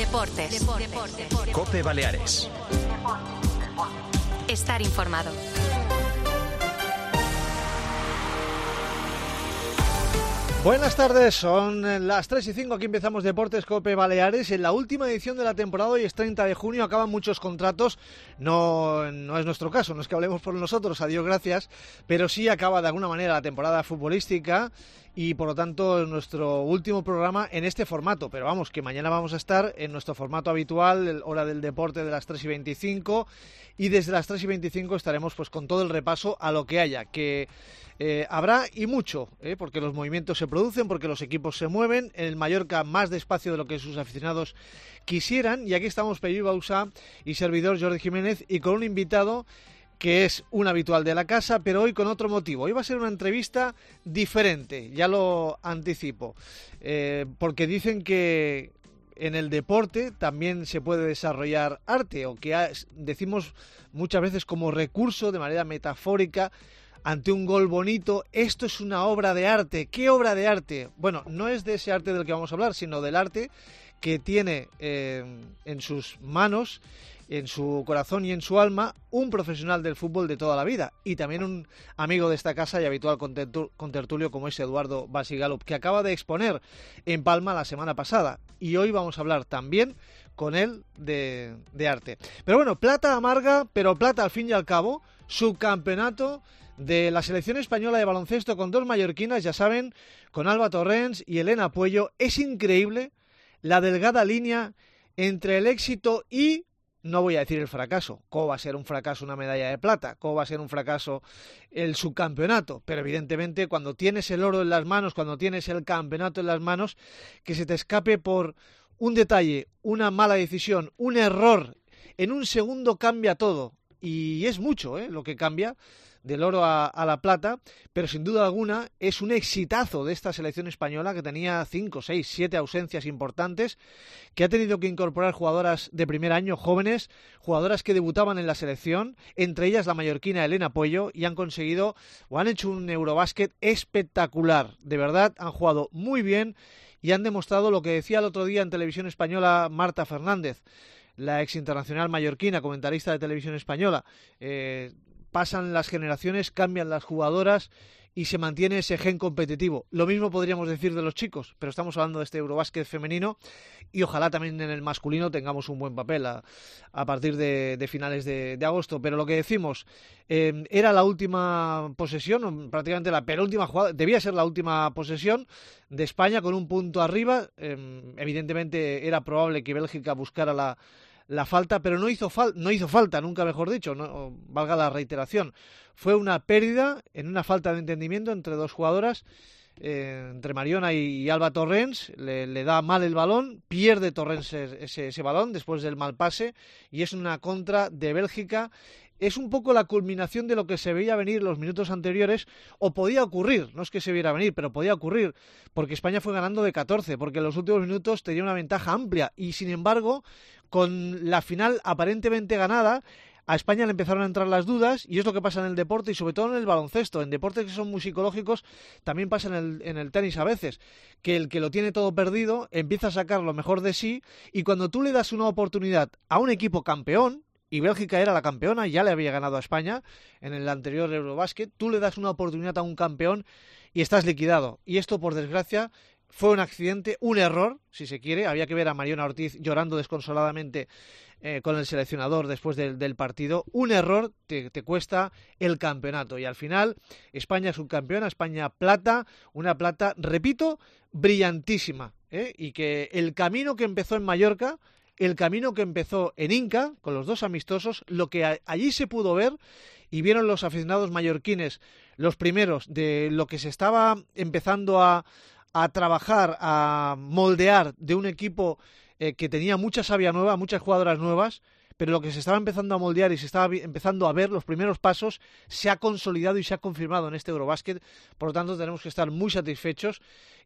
Deportes. COPE Baleares. Estar informado. Buenas tardes, son las 3:05, aquí empezamos Deportes COPE Baleares. En la última edición de la temporada, hoy es 30 de junio, acaban muchos contratos, no es nuestro caso, no es que hablemos por nosotros, a Dios gracias, pero sí acaba de alguna manera la temporada futbolística y por lo tanto nuestro último programa en este formato, pero vamos, que mañana vamos a estar en nuestro formato habitual, hora del deporte de las 3:25, y desde las 3:25 estaremos pues con todo el repaso a lo que haya, que habrá y mucho, porque los movimientos se producen, porque los equipos se mueven, en el Mallorca más despacio de lo que sus aficionados quisieran, y aquí estamos Peyu Bausá y servidor Jordi Jiménez, y con un invitado que es un habitual de la casa, pero hoy con otro motivo. Hoy va a ser una entrevista diferente, ya lo anticipo, porque dicen que en el deporte también se puede desarrollar arte, o que decimos muchas veces como recurso, de manera metafórica, ante un gol bonito, esto es una obra de arte. ¿Qué obra de arte? Bueno, no es de ese arte del que vamos a hablar, sino del arte que tiene en sus manos, en su corazón y en su alma, un profesional del fútbol de toda la vida, y también un amigo de esta casa y habitual contertulio como es Eduardo Basigalup, que acaba de exponer en Palma la semana pasada, y hoy vamos a hablar también con él de arte. Pero bueno, plata amarga, pero plata al fin y al cabo, subcampeonato de la selección española de baloncesto con dos mallorquinas, ya saben, con Alba Torrens y Elena Puello. Es increíble la delgada línea entre el éxito y, no voy a decir el fracaso. ¿Cómo va a ser un fracaso una medalla de plata? ¿Cómo va a ser un fracaso el subcampeonato? Pero evidentemente cuando tienes el oro en las manos, cuando tienes el campeonato en las manos, que se te escape por un detalle, una mala decisión, un error, en un segundo cambia todo. Y es mucho lo que cambia del oro a la plata, pero sin duda alguna es un exitazo de esta selección española, que tenía 5, 6, 7 ausencias importantes, que ha tenido que incorporar jugadoras de primer año, jóvenes, jugadoras que debutaban en la selección, entre ellas la mallorquina Elena Puello, y han conseguido o han hecho un Eurobásquet espectacular. De verdad, han jugado muy bien y han demostrado lo que decía el otro día en Televisión Española Marta Fernández, la ex internacional mallorquina, comentarista de Televisión Española. Pasan las generaciones, cambian las jugadoras y se mantiene ese gen competitivo. Lo mismo podríamos decir de los chicos, pero estamos hablando de este Eurobásquet femenino, y ojalá también en el masculino tengamos un buen papel a partir de finales de agosto. Pero lo que decimos, era la última posesión, prácticamente la penúltima jugada, debía ser la última posesión de España con un punto arriba. Evidentemente era probable que Bélgica buscara la falta, pero no hizo falta, nunca mejor dicho, no valga la reiteración. Fue una pérdida en una falta de entendimiento entre dos jugadoras, entre Mariona y Alba Torrens. Le da mal el balón, pierde Torrens ese balón después del mal pase, y es una contra de Bélgica. Es un poco la culminación de lo que se veía venir los minutos anteriores, o podía ocurrir, no es que se viera venir, pero podía ocurrir, porque España fue ganando de 14, porque en los últimos minutos tenía una ventaja amplia, y sin embargo, con la final aparentemente ganada, a España le empezaron a entrar las dudas, y es lo que pasa en el deporte y sobre todo en el baloncesto. En deportes que son muy psicológicos también pasa en el tenis a veces, que el que lo tiene todo perdido empieza a sacar lo mejor de sí, y cuando tú le das una oportunidad a un equipo campeón, y Bélgica era la campeona, ya le había ganado a España en el anterior Eurobásquet, tú le das una oportunidad a un campeón y estás liquidado. Y esto, por desgracia, fue un accidente, un error, si se quiere. Había que ver a Mariona Ortiz llorando desconsoladamente con el seleccionador después del partido. Un error te cuesta el campeonato. Y al final, España subcampeona, España plata, una plata, repito, brillantísima. Y que el camino que empezó en Mallorca, el camino que empezó en Inca, con los dos amistosos, lo que allí se pudo ver, y vieron los aficionados mallorquines, los primeros, de lo que se estaba empezando a trabajar, a moldear de un equipo que tenía mucha savia nueva, muchas jugadoras nuevas, pero lo que se estaba empezando a moldear y se estaba empezando a ver, los primeros pasos, se ha consolidado y se ha confirmado en este Eurobásquet. Por lo tanto, tenemos que estar muy satisfechos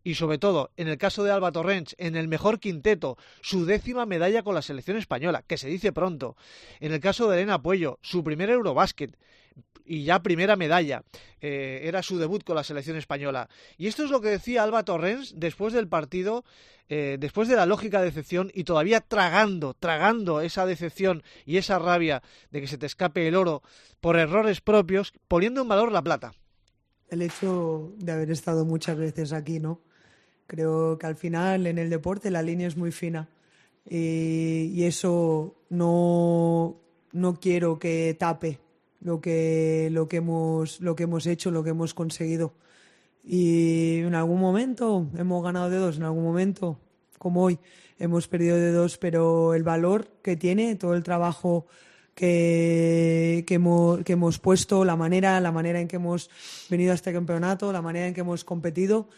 y sobre todo, en el caso de Alba Torrents, en el mejor quinteto, su 10ª medalla con la selección española, que se dice pronto. En el caso de Elena Puello, su primer Eurobásquet y ya primera medalla, era su debut con la selección española. Y esto es lo que decía Alba Torrents después del partido, después de la lógica decepción y todavía tragando esa decepción y esa rabia de que se te escape el oro por errores propios, poniendo en valor la plata. El hecho de haber estado muchas veces aquí, ¿no? Creo que al final en el deporte la línea es muy fina y eso no quiero que tape lo que hemos hecho, lo que hemos conseguido. Y en algún momento hemos ganado de 2, en algún momento, como hoy, hemos perdido de 2, pero el valor que tiene, todo el trabajo que hemos puesto, la manera en que hemos venido a este campeonato, la manera en que hemos competido,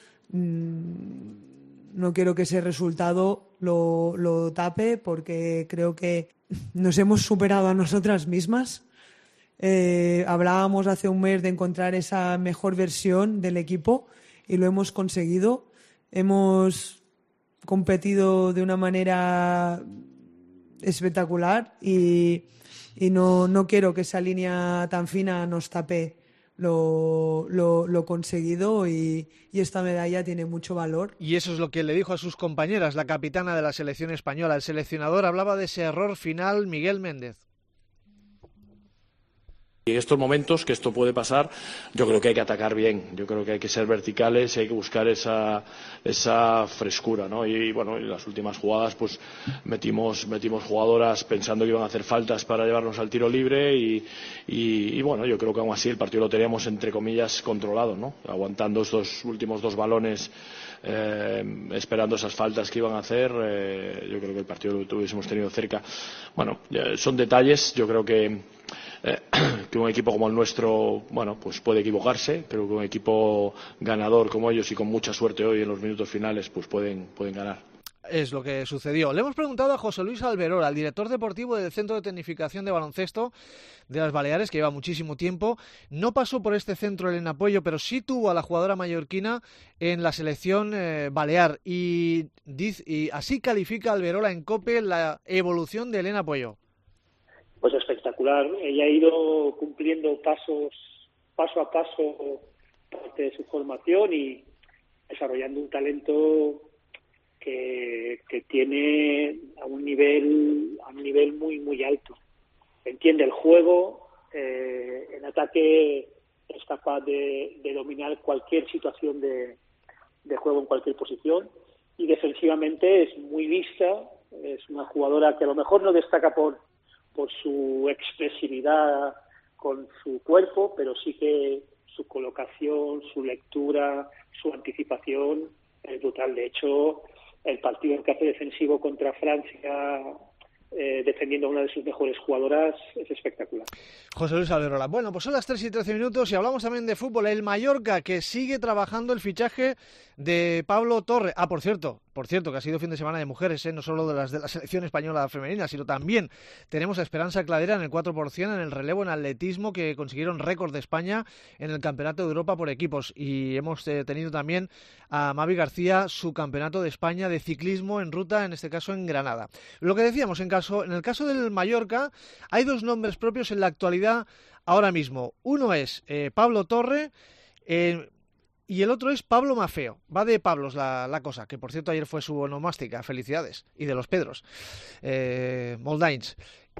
no quiero que ese resultado lo tape, porque creo que nos hemos superado a nosotras mismas. Hablábamos hace un mes de encontrar esa mejor versión del equipo y lo hemos conseguido. Hemos competido de una manera espectacular y no quiero que esa línea tan fina nos tape lo conseguido y esta medalla tiene mucho valor. Y eso es lo que le dijo a sus compañeras la capitana de la selección española. El seleccionador hablaba de ese error final, Miguel Méndez. Y en estos momentos, que esto puede pasar, yo creo que hay que atacar bien, yo creo que hay que ser verticales y hay que buscar esa frescura, ¿no? Y bueno, en las últimas jugadas pues metimos jugadoras pensando que iban a hacer faltas para llevarnos al tiro libre y bueno, yo creo que aún así el partido lo teníamos entre comillas controlado, ¿no? Aguantando estos últimos 2 balones, esperando esas faltas que iban a hacer, yo creo que el partido lo tuviésemos tenido cerca. Bueno, son detalles, yo creo que un equipo como el nuestro, bueno, pues puede equivocarse, pero que un equipo ganador como ellos y con mucha suerte hoy en los minutos finales, pues pueden ganar. Es lo que sucedió. Le hemos preguntado a José Luis Alberola, al director deportivo del Centro de Tecnificación de Baloncesto de las Baleares, que lleva muchísimo tiempo. No pasó por este centro Elena Puello, pero sí tuvo a la jugadora mallorquina en la selección balear. Y así califica Alberola en COPE la evolución de Elena Puello. Pues espectacular. Ella ha ido cumpliendo paso a paso parte de su formación y desarrollando un talento que tiene a un nivel muy muy alto. Entiende el juego, en ataque es capaz de dominar cualquier situación de juego en cualquier posición y defensivamente es muy lista, es una jugadora que a lo mejor no destaca por su expresividad con su cuerpo, pero sí que su colocación, su lectura, su anticipación es brutal. De hecho, el partido en que hace defensivo contra Francia, defendiendo a una de sus mejores jugadoras, es espectacular. José Luis Alberola. Bueno, pues son las 3:13 y hablamos también de fútbol. El Mallorca, que sigue trabajando el fichaje de Pablo Torre. Por cierto, que ha sido fin de semana de mujeres, no solo de la selección española femenina, sino también tenemos a Esperanza Cladera en el 4% en el relevo en atletismo, que consiguieron récord de España en el Campeonato de Europa por equipos. Y hemos tenido también a Mavi García, su Campeonato de España de ciclismo en ruta, en este caso en Granada. Lo que decíamos, en el caso del Mallorca, hay 2 nombres propios en la actualidad ahora mismo. Uno es Pablo Torre, y el otro es Pablo Mafeo. Va de Pablos la cosa, que por cierto ayer fue su onomástica. Felicidades. Y de los Pedros. Moldains.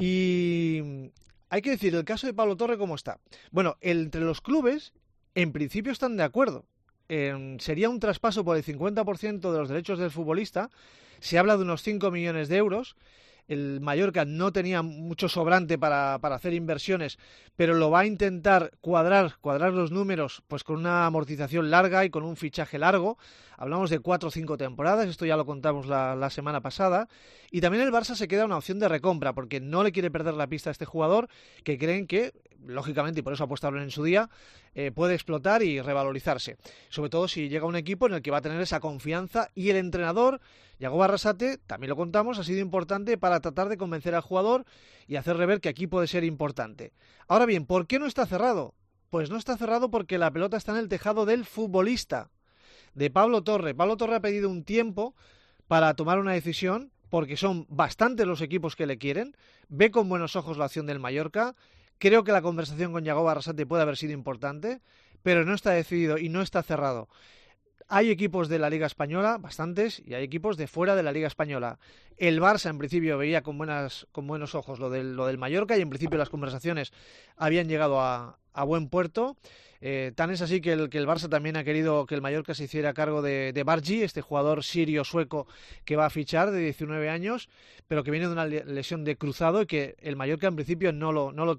Y hay que decir, el caso de Pablo Torre, ¿cómo está? Bueno, entre los clubes, en principio están de acuerdo. Sería un traspaso por el 50% de los derechos del futbolista. Se habla de unos 5 millones de euros. El Mallorca no tenía mucho sobrante para hacer inversiones, pero lo va a intentar cuadrar los números pues con una amortización larga y con un fichaje largo. Hablamos de 4 o 5 temporadas, esto ya lo contamos la semana pasada. Y también el Barça se queda una opción de recompra, porque no le quiere perder la pista a este jugador, que creen que, lógicamente, y por eso apostaron en su día, puede explotar y revalorizarse. Sobre todo si llega un equipo en el que va a tener esa confianza, y el entrenador, Yago Arrasate, también lo contamos, ha sido importante para tratar de convencer al jugador y hacerle ver que aquí puede ser importante. Ahora bien, ¿por qué no está cerrado? Pues no está cerrado porque la pelota está en el tejado del futbolista. de Pablo Torre. Pablo Torre ha pedido un tiempo para tomar una decisión, porque son bastantes los equipos que le quieren, ve con buenos ojos la acción del Mallorca, creo que la conversación con Yagoba Arrasate puede haber sido importante, pero no está decidido y no está cerrado. Hay equipos de la Liga Española, bastantes, y hay equipos de fuera de la Liga Española. El Barça, en principio, veía con buenos ojos lo del Mallorca, y en principio las conversaciones habían llegado a buen puerto. Tan es así que el Barça también ha querido que el Mallorca se hiciera cargo de Bargi, este jugador sirio-sueco que va a fichar, de 19 años, pero que viene de una lesión de cruzado y que el Mallorca en principio no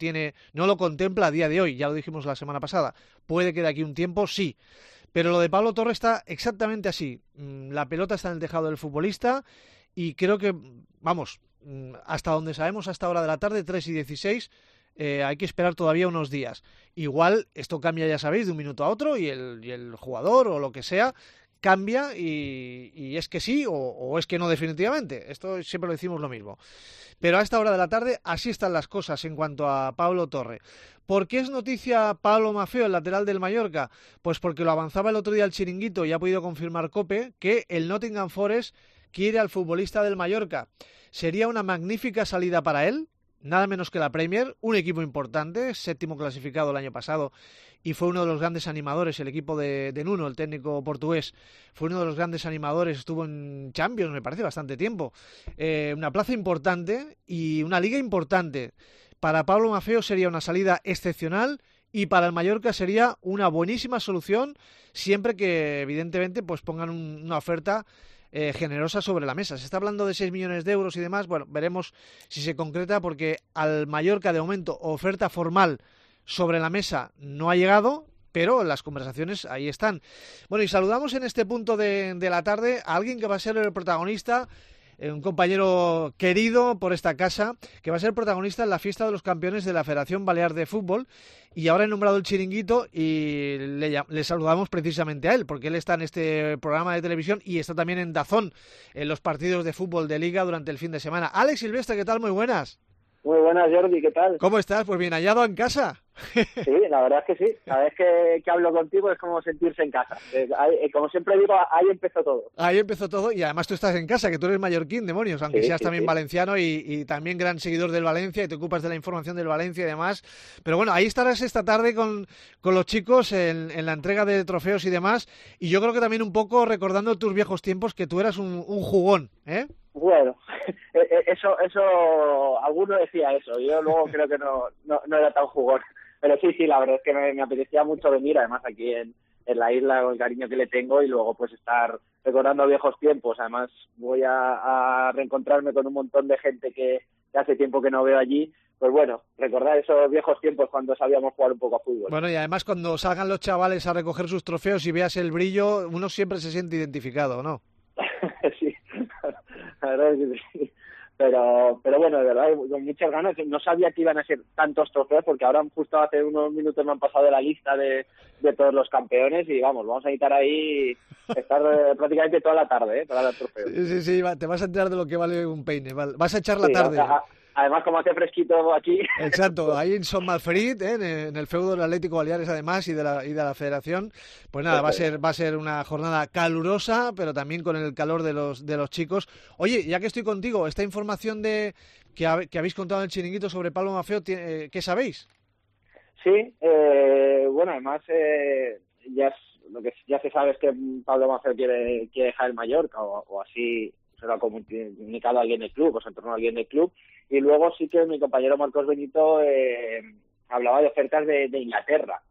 lo contempla a día de hoy. Ya lo dijimos la semana pasada. Puede que de aquí un tiempo sí. Pero lo de Pablo Torre está exactamente así. La pelota está en el tejado del futbolista y creo que, vamos, hasta donde sabemos, hasta hora de la tarde, 3:16, hay que esperar todavía unos días. Igual esto cambia, ya sabéis, de un minuto a otro y el jugador o lo que sea cambia y es que sí o es que no definitivamente. Esto siempre lo decimos lo mismo. Pero a esta hora de la tarde así están las cosas en cuanto a Pablo Torre. ¿Por qué es noticia Pablo Maffeo, el lateral del Mallorca? Pues porque lo avanzaba el otro día el Chiringuito y ha podido confirmar COPE que el Nottingham Forest quiere al futbolista del Mallorca. Sería una magnífica salida para él, nada menos que la Premier, un equipo importante, 7º clasificado el año pasado y fue uno de los grandes animadores, el equipo de Nuno, el técnico portugués, fue uno de los grandes animadores, estuvo en Champions, me parece, bastante tiempo. Una plaza importante y una liga importante. Para Pablo Maffeo sería una salida excepcional y para el Mallorca sería una buenísima solución siempre que, evidentemente, pues pongan una oferta generosa sobre la mesa. Se está hablando de 6 millones de euros y demás. Bueno, veremos si se concreta porque al Mallorca, de momento, oferta formal sobre la mesa no ha llegado, pero las conversaciones ahí están. Bueno, y saludamos en este punto de la tarde a alguien que va a ser el protagonista, un compañero querido por esta casa, que va a ser protagonista en la fiesta de los campeones de la Federación Balear de Fútbol, y ahora he nombrado el Chiringuito y le saludamos precisamente a él, porque él está en este programa de televisión y está también en DAZN, en los partidos de fútbol de Liga durante el fin de semana. Alex Silvestre, ¿qué tal? Muy buenas. Muy buenas, Jordi, ¿qué tal? ¿Cómo estás? Pues bien hallado en casa. Sí, la verdad es que sí. Cada vez que hablo contigo es como sentirse en casa. Como siempre digo, ahí empezó todo. Ahí empezó todo y además tú estás en casa, que tú eres mallorquín, demonios, aunque seas también valenciano y también gran seguidor del Valencia y te ocupas de la información del Valencia y demás. Pero bueno, ahí estarás esta tarde con los chicos en la entrega de trofeos y demás. Y yo creo que también un poco recordando tus viejos tiempos, que tú eras un jugón, ¿eh? Bueno, eso alguno decía eso. Yo luego creo que no era tan jugón. Pero sí, la verdad es que me apetecía mucho venir, además aquí en la isla, con el cariño que le tengo, y luego pues estar recordando viejos tiempos. Además voy a reencontrarme con un montón de gente que hace tiempo que no veo allí. Pues bueno, recordar esos viejos tiempos cuando sabíamos jugar un poco a fútbol. Bueno, y además cuando salgan los chavales a recoger sus trofeos y veas el brillo, uno siempre se siente identificado, ¿no? Sí, la verdad es que sí. Pero bueno, de verdad, con muchas ganas. No sabía que iban a ser tantos trofeos, porque ahora justo hace unos minutos me han pasado la lista de todos los campeones y vamos a necesitar ahí estar prácticamente toda la tarde para dar trofeos. Sí, te vas a enterar de lo que vale un peine, vas a echar la tarde. Además, como hace fresquito aquí. Exacto, ahí en Son Malferit, en el feudo del Atlético Baleares además y de la Federación, pues nada, va a ser una jornada calurosa, pero también con el calor de los chicos. Oye, ya que estoy contigo, esta información que habéis contado en el Chiringuito sobre Pablo Maffeo, ¿qué sabéis? Sí, bueno, además lo que ya se sabe es que Pablo Maffeo quiere dejar el Mallorca, o así se lo ha comunicado a alguien del club, o se entornó a alguien del club. Y luego sí que mi compañero Marcos Benito hablaba de ofertas de Inglaterra.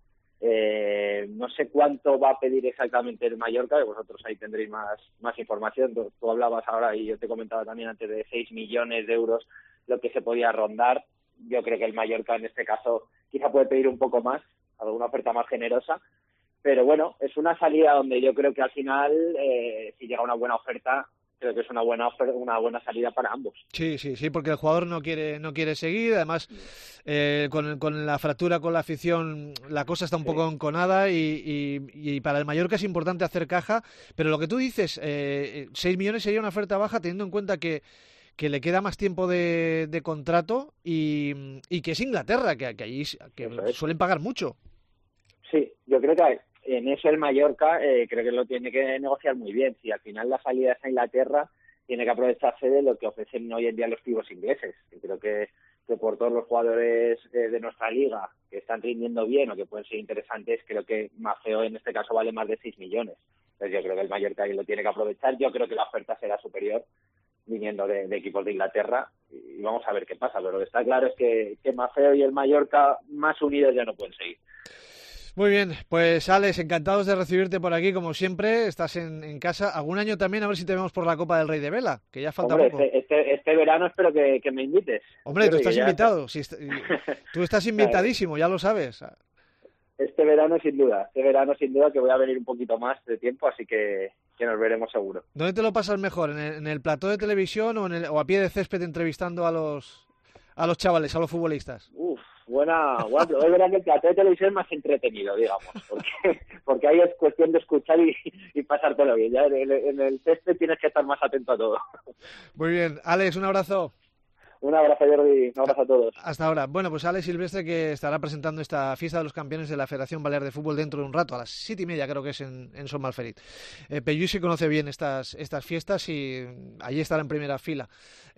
No sé cuánto va a pedir exactamente el Mallorca, que vosotros ahí tendréis más información. Tú hablabas ahora y yo te comentaba también antes de 6 millones de euros lo que se podía rondar. Yo creo que el Mallorca en este caso quizá puede pedir un poco más, alguna oferta más generosa. Pero bueno, es una salida donde yo creo que al final, si llega una buena oferta, creo que es una buena salida para ambos. Sí, porque el jugador no quiere seguir, además con la fractura con la afición la cosa está un poco enconada y para el Mallorca es importante hacer caja, pero lo que tú dices, 6 millones sería una oferta baja teniendo en cuenta que le queda más tiempo de contrato y que es Inglaterra, que allí suelen pagar mucho. Sí, yo creo que en eso el Mallorca creo que lo tiene que negociar muy bien. Si al final la salida es a Inglaterra, tiene que aprovecharse de lo que ofrecen hoy en día los pibos ingleses. Y creo que por todos los jugadores de nuestra liga que están rindiendo bien o que pueden ser interesantes, creo que Maffeo en este caso vale más de 6 millones. Entonces yo creo que el Mallorca ahí lo tiene que aprovechar. Yo creo que la oferta será superior viniendo de equipos de Inglaterra y vamos a ver qué pasa. Pero lo que está claro es que Maffeo y el Mallorca más unidos ya no pueden seguir. Muy bien, pues Alex, encantados de recibirte por aquí, como siempre, estás en casa. Algún año también, a ver si te vemos por la Copa del Rey de Vela, que ya falta poco. Este verano espero que me invites. Hombre, tú estás invitado, tú estás invitadísimo, ya lo sabes. Este verano sin duda que voy a venir un poquito más de tiempo, así que nos veremos seguro. ¿Dónde te lo pasas mejor, en el plató de televisión o a pie de césped entrevistando a los chavales, a los futbolistas? Buena. Es verdad que el plató de televisión es más entretenido, digamos, porque ahí es cuestión de escuchar y pasártelo bien. Ya en el césped tienes que estar más atento a todo. Muy bien. Alex, un abrazo. Un abrazo, Jordi. Un abrazo a todos. Hasta ahora. Bueno, pues Alex Silvestre, que estará presentando esta fiesta de los campeones de la Federación Balear de Fútbol dentro de un rato, a las 7:30 creo que es en Son Malferit. Peyús sí conoce bien estas fiestas y allí estará en primera fila.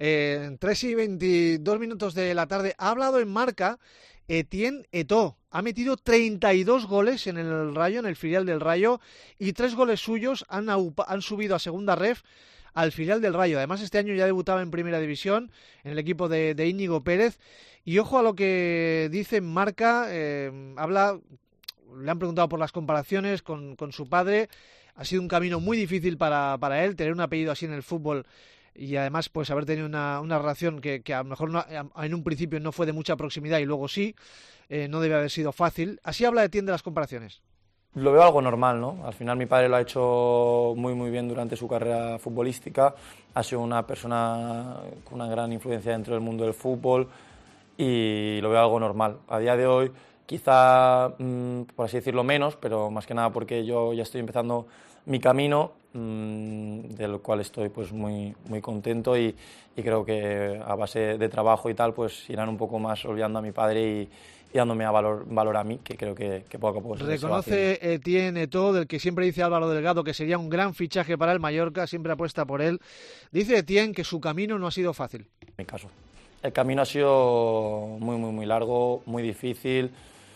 3:22 de la tarde ha hablado en Marca Etienne Eto'o. Ha metido 32 goles en el Rayo, en el filial del Rayo, y 3 goles suyos han subido a segunda ref al filial del Rayo. Además, este año ya debutaba en Primera División, en el equipo de Íñigo Pérez. Y ojo a lo que dice en Marca, le han preguntado por las comparaciones con su padre. Ha sido un camino muy difícil para él, tener un apellido así en el fútbol y además pues haber tenido una relación que a lo mejor en un principio no fue de mucha proximidad y luego sí, no debe haber sido fácil. Así habla Etienne de las comparaciones. Lo veo algo normal, ¿no? Al final mi padre lo ha hecho muy muy bien durante su carrera futbolística, ha sido una persona con una gran influencia dentro del mundo del fútbol y lo veo algo normal. A día de hoy quizá, por así decirlo, menos, pero más que nada porque yo ya estoy empezando mi camino, del cual estoy pues muy, muy contento y creo que a base de trabajo y tal pues irán un poco más olvidando a mi padre y dándome valor a mí, que creo que poco a poco reconoce Etienne Eto'o, del que siempre dice Álvaro Delgado que sería un gran fichaje para el Mallorca, siempre apuesta por él. Dice Etienne que su camino no ha sido fácil. En mi caso, el camino ha sido muy, muy, muy largo, muy difícil.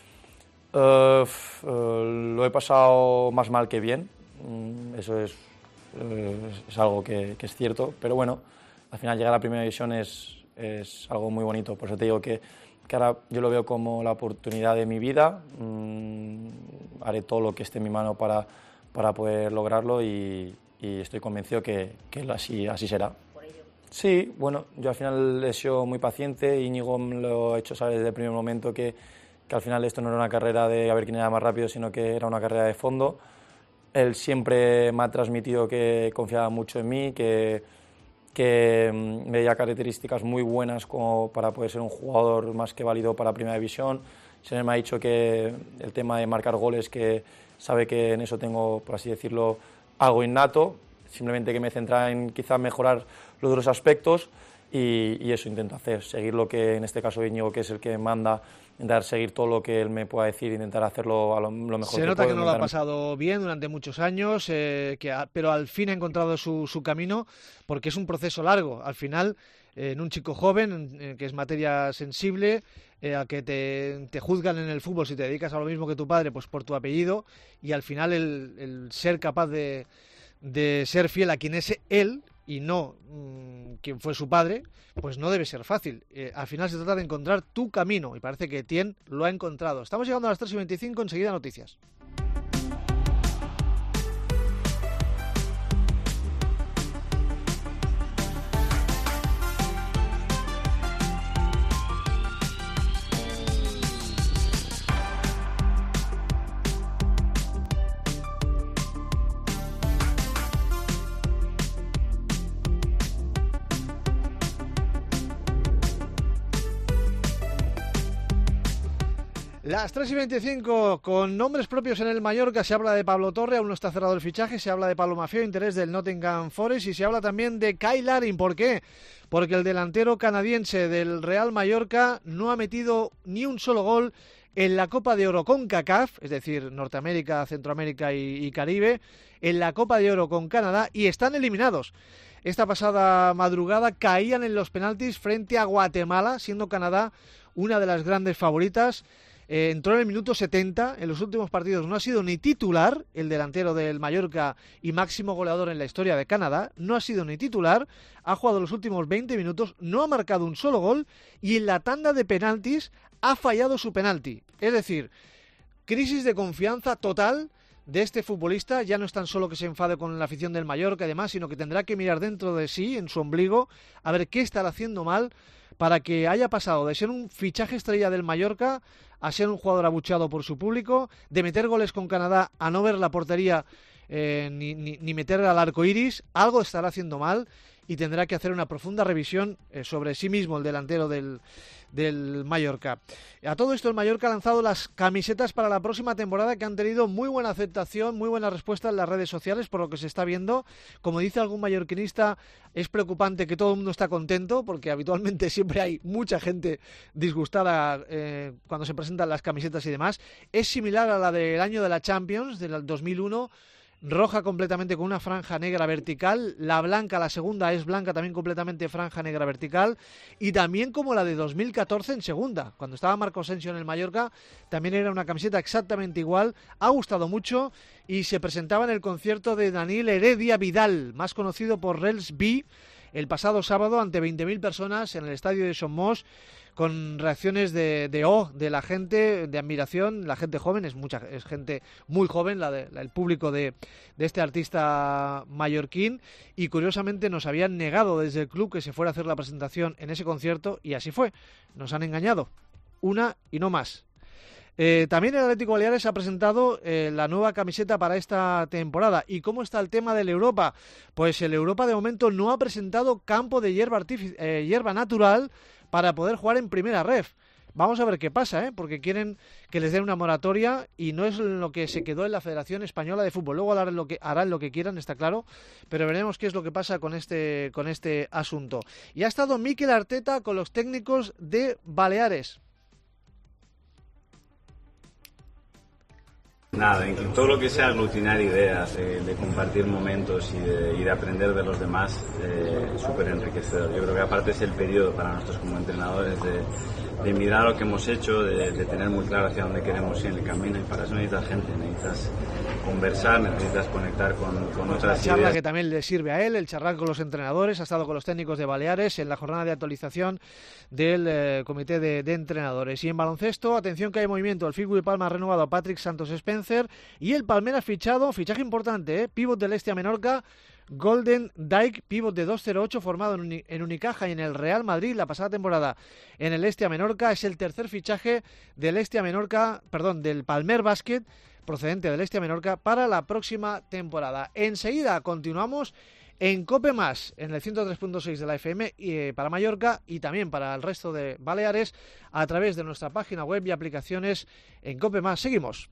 Lo he pasado más mal que bien, eso es algo que es cierto, pero bueno, al final llegar a la Primera División es algo muy bonito, por eso te digo que ahora yo lo veo como la oportunidad de mi vida. Haré todo lo que esté en mi mano para poder lograrlo y estoy convencido que así será. Sí, bueno, yo al final he sido muy paciente, Íñigo me lo ha hecho saber desde el primer momento que al final esto no era una carrera de a ver quién era más rápido, sino que era una carrera de fondo. Él siempre me ha transmitido que confiaba mucho en mí, que veía características muy buenas como para poder ser un jugador más que válido para Primera División. Siempre me ha dicho que el tema de marcar goles, que sabe que en eso tengo, por así decirlo, algo innato, simplemente que me centra en quizá mejorar los otros aspectos y eso intento hacer, seguir lo que en este caso Íñigo, que es el que manda, intentar seguir todo lo que él me pueda decir, intentar hacerlo a lo mejor que puedo. Se nota que no lo ha pasado bien durante muchos años, pero al fin ha encontrado su camino, porque es un proceso largo. Al final, en un chico joven, que es materia sensible, a que te juzgan en el fútbol si te dedicas a lo mismo que tu padre, pues por tu apellido, y al final el ser capaz de ser fiel a quien es él, y no quien fue su padre, pues no debe ser fácil. Al final se trata de encontrar tu camino y parece que Etienne lo ha encontrado. Estamos llegando a las 3:25, enseguida noticias. Las 3:25, con nombres propios en el Mallorca, se habla de Pablo Torre, aún no está cerrado el fichaje, se habla de Pablo Maffeo, interés del Nottingham Forest, y se habla también de Kyle Larin. ¿Por qué? Porque el delantero canadiense del Real Mallorca no ha metido ni un solo gol en la Copa de Oro con CONCACAF, es decir, Norteamérica, Centroamérica y Caribe, en la Copa de Oro con Canadá, y están eliminados. Esta pasada madrugada caían en los penaltis frente a Guatemala, siendo Canadá una de las grandes favoritas. Entró en el minuto 70, en los últimos partidos no ha sido ni titular, el delantero del Mallorca y máximo goleador en la historia de Canadá, no ha sido ni titular, ha jugado los últimos 20 minutos, no ha marcado un solo gol y en la tanda de penaltis ha fallado su penalti. Es decir, crisis de confianza total de este futbolista. Ya no es tan solo que se enfade con la afición del Mallorca y demás, sino que tendrá que mirar dentro de sí, en su ombligo, a ver qué estará haciendo mal para que haya pasado de ser un fichaje estrella del Mallorca a ser un jugador abucheado por su público, de meter goles con Canadá a no ver la portería ni meter al arco iris. Algo estará haciendo mal y tendrá que hacer una profunda revisión sobre sí mismo el delantero del Mallorca. A todo esto el Mallorca ha lanzado las camisetas para la próxima temporada, que han tenido muy buena aceptación, muy buena respuesta en las redes sociales por lo que se está viendo. Como dice algún mallorquinista, es preocupante que todo el mundo está contento, porque habitualmente siempre hay mucha gente disgustada cuando se presentan las camisetas y demás. Es similar a la del año de la Champions, del 2001, roja completamente con una franja negra vertical, la blanca, la segunda es blanca también completamente franja negra vertical, y también como la de 2014 en segunda, cuando estaba Marco Asensio en el Mallorca, también era una camiseta exactamente igual. Ha gustado mucho y se presentaba en el concierto de Daniel Heredia Vidal, más conocido por Rels B, el pasado sábado ante 20.000 personas en el estadio de Somos, con reacciones de la gente, de admiración. La gente joven, es gente muy joven, el público de este artista mallorquín, y curiosamente nos habían negado desde el club que se fuera a hacer la presentación en ese concierto, y así fue. Nos han engañado, una y no más. También el Atlético Baleares ha presentado la nueva camiseta para esta temporada. ¿Y cómo está el tema del Europa? Pues el Europa de momento no ha presentado campo de hierba natural para poder jugar en primera ref. Vamos a ver qué pasa, porque quieren que les den una moratoria y no es lo que se quedó en la Federación Española de Fútbol. Luego harán lo que quieran, está claro, pero veremos qué es lo que pasa con este asunto. Y ha estado Mikel Arteta con los técnicos de Baleares. Nada, todo lo que sea aglutinar ideas, de compartir momentos y de aprender de los demás, súper enriquecedor. Yo creo que aparte es el periodo para nosotros como entrenadores de mirar lo que hemos hecho, de tener muy claro hacia dónde queremos ir en el camino, y para eso necesitas gente, necesitas conversar, necesitas conectar con otras ideas. La charla que también le sirve a él, el charlar con los entrenadores, ha estado con los técnicos de Baleares en la jornada de actualización del comité de entrenadores. Y en baloncesto, atención que hay movimiento, el Fútbol Palma ha renovado a Patrick Santos Spencer y el Palmeiras fichaje importante, pívot del Estia Menorca, Golden Dyke, pívot de 2.08, formado en Unicaja y en el Real Madrid la pasada temporada en el Estia Menorca. Es el tercer fichaje del del Palmer Basket, procedente del Estia Menorca, para la próxima temporada. Enseguida continuamos en COPE+, en el 103.6 de la FM para Mallorca y también para el resto de Baleares, a través de nuestra página web y aplicaciones en COPE+. Seguimos.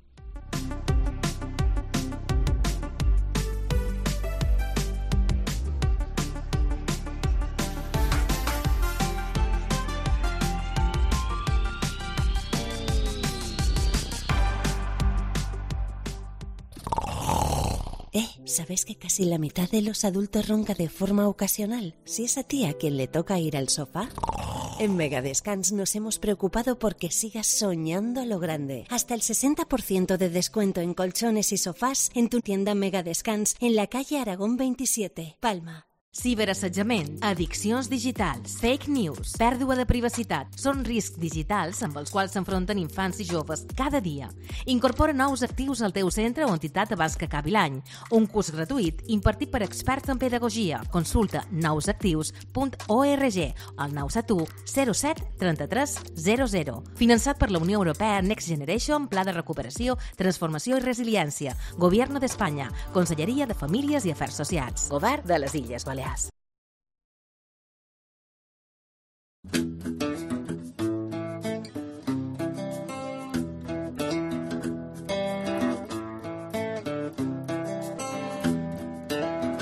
¿Sabes que casi la mitad de los adultos ronca de forma ocasional? Si es a ti a quien le toca ir al sofá. En Megadescans nos hemos preocupado porque sigas soñando a lo grande. Hasta el 60% de descuento en colchones y sofás en tu tienda Megadescans en la calle Aragón 27, Palma. Ciberassetjament, addiccions digitals, fake news, pèrdua de privacitat, són riscs digitals amb els quals s'enfronten infants i joves cada dia. Incorpora nous actius al teu centre o entitat abans que acabi l'any. Un curs gratuït impartit per experts en pedagogia. Consulta nousactius.org al 971 07 33 00. Finançat per la Unió Europea Next Generation, Pla de Recuperació, Transformació i Resiliència. Gobierno d'Espanya. Conselleria de Famílies i Afers Socials. Govern de les Illes Balears.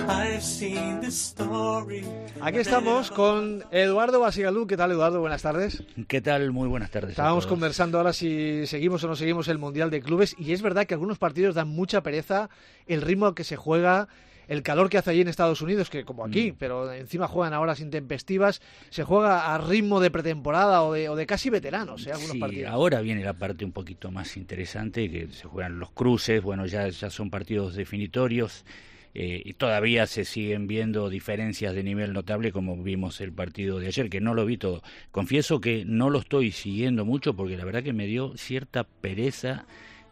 Aquí estamos con Eduardo Basigalu. ¿Qué tal, Eduardo? Buenas tardes. ¿Qué tal? Muy buenas tardes. Estábamos conversando ahora si seguimos o no seguimos el Mundial de Clubes, y es verdad que algunos partidos dan mucha pereza, el ritmo al que se juega, el calor que hace allí en Estados Unidos, que como aquí, pero encima juegan a horas intempestivas, se juega a ritmo de pretemporada o de casi veteranos, algunos partidos. Ahora viene la parte un poquito más interesante, que se juegan los cruces, bueno, ya son partidos definitorios, y todavía se siguen viendo diferencias de nivel notable, como vimos el partido de ayer, que no lo vi todo. Confieso que no lo estoy siguiendo mucho, porque la verdad que me dio cierta pereza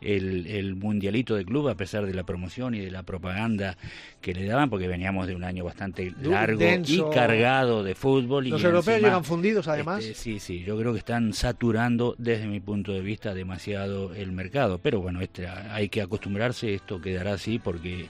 el mundialito de club, a pesar de la promoción y de la propaganda que le daban, porque veníamos de un año bastante largo, denso, y cargado de fútbol. Los europeos llegan fundidos, además. Sí, yo creo que están saturando, desde mi punto de vista, demasiado el mercado. Pero bueno, hay que acostumbrarse, esto quedará así, porque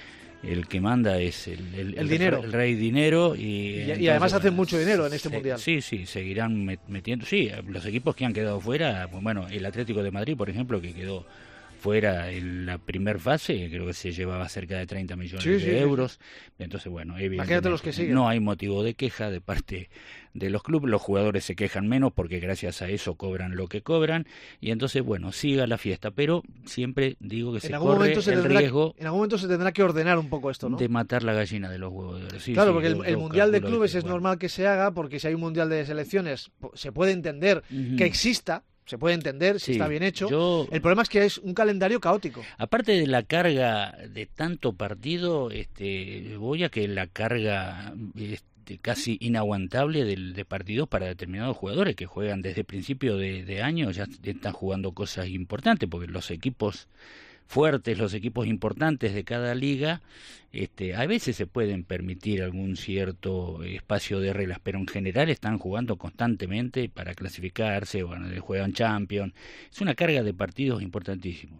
el que manda es el dinero, el rey dinero, y entonces, además hacen mucho dinero en este mundial. Sí, seguirán metiendo. Sí, los equipos que han quedado fuera, bueno, el Atlético de Madrid, por ejemplo, que quedó fuera en la primer fase, creo que se llevaba cerca de 30 millones de euros. Entonces, bueno, imagínate los que siguen. No hay motivo de queja de parte de los clubes, los jugadores se quejan menos porque gracias a eso cobran lo que cobran, y entonces, bueno, siga la fiesta, pero siempre digo que se corre el riesgo. En algún momento se tendrá que ordenar un poco esto, ¿no? De matar la gallina de los huevos de oro. Claro, porque el Mundial de Clubes es normal que se haga, porque si hay un Mundial de Selecciones se puede entender que exista. Se puede entender si está bien hecho. El problema es que es un calendario caótico. Aparte de la carga de tanto partido, voy a que la carga casi inaguantable de partidos para determinados jugadores que juegan desde principio de año, ya están jugando cosas importantes, porque los equipos fuertes, los equipos importantes de cada liga, a veces se pueden permitir algún cierto espacio de reglas, pero en general están jugando constantemente para clasificarse, bueno, juegan Champions, es una carga de partidos importantísimo.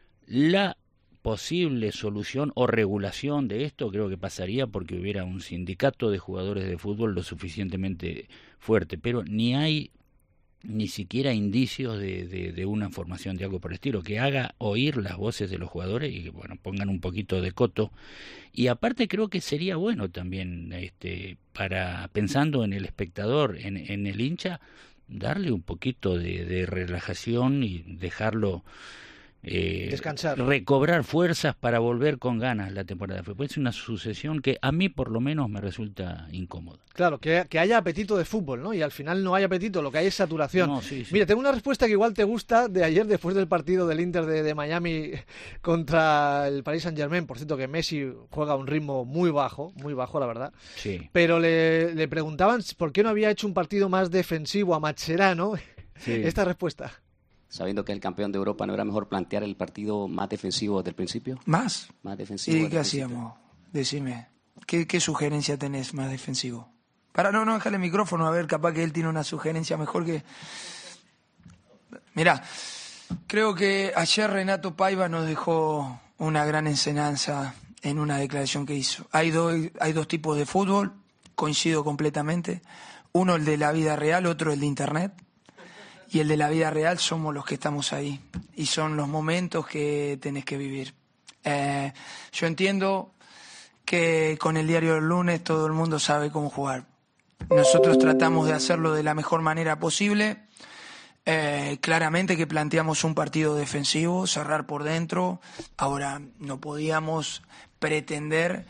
La posible solución o regulación de esto creo que pasaría porque hubiera un sindicato de jugadores de fútbol lo suficientemente fuerte, pero ni siquiera indicios de una formación de algo por el estilo, que haga oír las voces de los jugadores y que, bueno, pongan un poquito de coto. Y aparte creo que sería bueno también, pensando en el espectador, en el hincha, darle un poquito de relajación y dejarlo descansar, recobrar fuerzas para volver con ganas la temporada. Fue pues una sucesión que a mí por lo menos me resulta incómoda. Claro, que haya apetito de fútbol, ¿no? Y al final no hay apetito, lo que hay es saturación. No, sí. Mira, tengo una respuesta que igual te gusta de ayer, después del partido del Inter de Miami contra el Paris Saint-Germain. Por cierto, que Messi juega a un ritmo muy bajo, la verdad. Sí. Pero le preguntaban por qué no había hecho un partido más defensivo a Mascherano. Sí. Esta respuesta. Sabiendo que el campeón de Europa, ¿no era mejor plantear el partido más defensivo desde el principio? ¿Más? Más defensivo. ¿Y qué hacíamos? Decime, ¿qué sugerencia tenés más defensivo? No, déjale el micrófono, a ver, capaz que él tiene una sugerencia mejor que... Mirá, creo que ayer Renato Paiva nos dejó una gran enseñanza en una declaración que hizo. Hay dos tipos de fútbol, coincido completamente. Uno el de la vida real, otro el de internet. Y el de la vida real somos los que estamos ahí. Y son los momentos que tenés que vivir. Yo entiendo que con el diario del lunes todo el mundo sabe cómo jugar. Nosotros tratamos de hacerlo de la mejor manera posible. Claramente que planteamos un partido defensivo, cerrar por dentro. Ahora, no podíamos pretender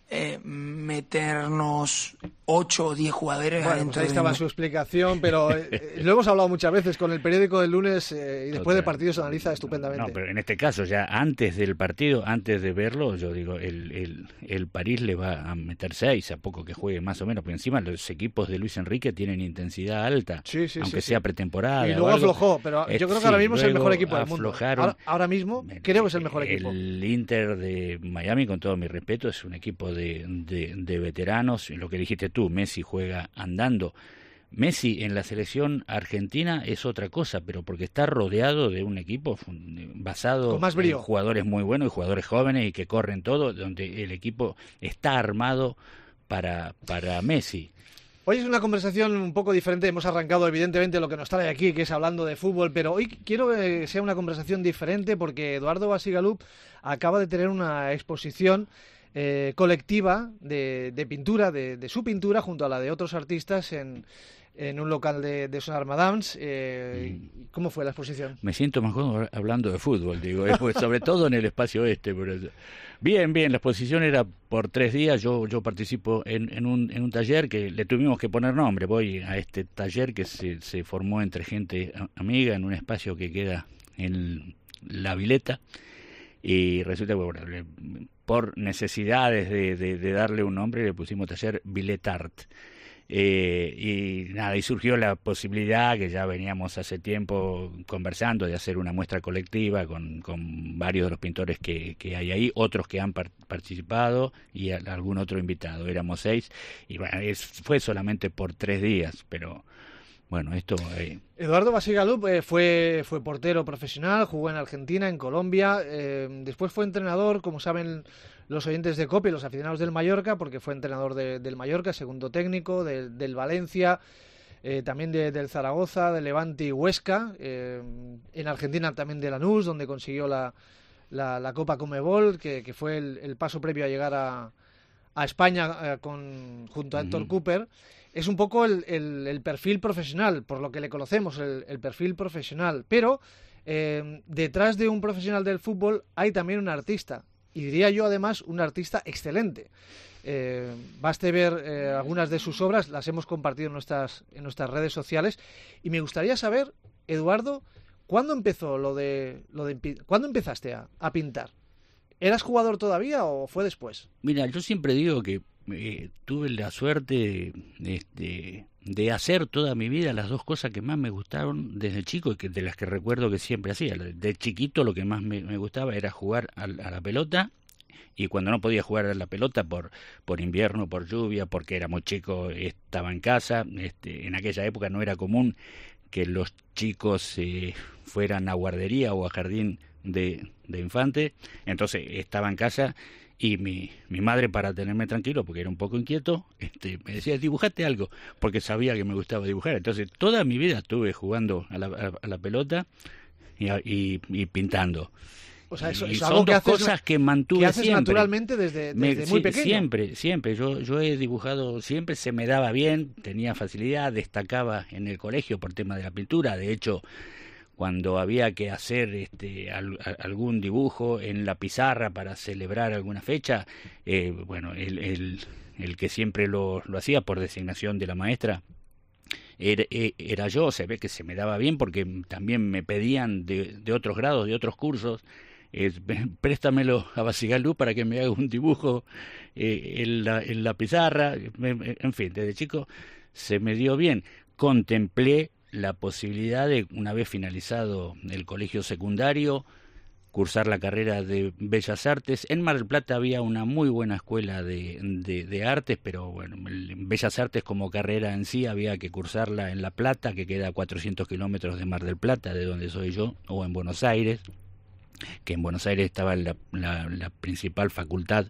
meternos 8 o 10 jugadores bueno, adentro. Pues ahí estaba su explicación, pero lo hemos hablado muchas veces con el periódico del lunes y después del partido se analiza estupendamente. No, pero en este caso, ya antes del partido, antes de verlo, yo digo, el París le va a meter 6, a poco que juegue más o menos, porque encima los equipos de Luis Enrique tienen intensidad alta, aunque sea pretemporada. Y luego aflojó, pero yo creo que ahora mismo es el mejor equipo del mundo. Ahora mismo creo que es el mejor equipo. El Inter de Miami, con todo mi respeto, es un equipo de veteranos. Lo que dijiste tú, Messi juega andando. Messi en la selección argentina es otra cosa, pero porque está rodeado de un equipo basado en jugadores muy buenos y jugadores jóvenes y que corren todo, donde el equipo está armado para Messi. Hoy es una conversación un poco diferente. Hemos arrancado evidentemente lo que nos trae aquí, que es hablando de fútbol, pero hoy quiero que sea una conversación diferente porque Eduardo Basigalu acaba de tener una exposición colectiva de pintura, de su pintura, junto a la de otros artistas en un local de Sonar Madams. ¿Cómo fue la exposición? Me siento más cómodo hablando de fútbol, digo, pues, sobre todo en el espacio por eso. Bien, la exposición era por 3 días. Yo participo en un taller que le tuvimos que poner nombre. Voy a este taller que se formó entre gente amiga en un espacio que queda en La Vileta, y resulta que bueno, por necesidades de darle un nombre le pusimos taller Villetart. Y surgió la posibilidad, que ya veníamos hace tiempo conversando, de hacer una muestra colectiva con varios de los pintores que hay ahí, otros que han participado y algún otro invitado. Éramos 6 y bueno, fue solamente por 3 días, pero bueno, esto... Eduardo Basigalup fue portero profesional, jugó en Argentina, en Colombia, después fue entrenador, como saben los oyentes de COPE y los aficionados del Mallorca, porque fue entrenador del Mallorca, segundo técnico, del Valencia, también del Zaragoza, del Levante y Huesca, en Argentina también de Lanús, donde consiguió la Copa Conmebol, que fue el paso previo a llegar a España junto a Héctor Cooper. Es un poco el perfil profesional, por lo que le conocemos, el perfil profesional. Pero detrás de un profesional del fútbol hay también un artista. Y diría yo, además, un artista excelente. Baste ver algunas de sus obras, las hemos compartido en nuestras redes sociales. Y me gustaría saber, Eduardo, ¿cuándo empezó ¿cuándo empezaste a pintar? ¿Eras jugador todavía o fue después? Mira, yo siempre digo que tuve la suerte de hacer toda mi vida las 2 cosas que más me gustaron desde chico y de las que recuerdo que siempre hacía. De chiquito lo que más me gustaba era jugar a la pelota, y cuando no podía jugar a la pelota por invierno, por lluvia, porque era muy chico, estaba en casa. En aquella época no era común que los chicos fueran a guardería o a jardín de infante, entonces estaba en casa. Y mi madre, para tenerme tranquilo, porque era un poco inquieto, me decía, dibujate algo, porque sabía que me gustaba dibujar. Entonces toda mi vida estuve jugando a la pelota y pintando. O sea, eso y es son algo que 2 haces, cosas que mantuve que haces siempre. Naturalmente desde muy pequeño. Siempre. Yo he dibujado siempre, se me daba bien, tenía facilidad, destacaba en el colegio por tema de la pintura. De hecho, cuando había que hacer algún dibujo en la pizarra para celebrar alguna fecha, bueno, el que siempre lo hacía por designación de la maestra era yo. Se ve que se me daba bien porque también me pedían de otros grados, de otros cursos, préstamelo a Basigalup para que me haga un dibujo en la pizarra. En fin, desde chico se me dio bien. Contemplé la posibilidad de, una vez finalizado el colegio secundario, cursar la carrera de Bellas Artes. En Mar del Plata había una muy buena escuela de artes, pero bueno, Bellas Artes como carrera en sí había que cursarla en La Plata, que queda a 400 kilómetros de Mar del Plata, de donde soy yo, o en Buenos Aires, que en Buenos Aires estaba la principal facultad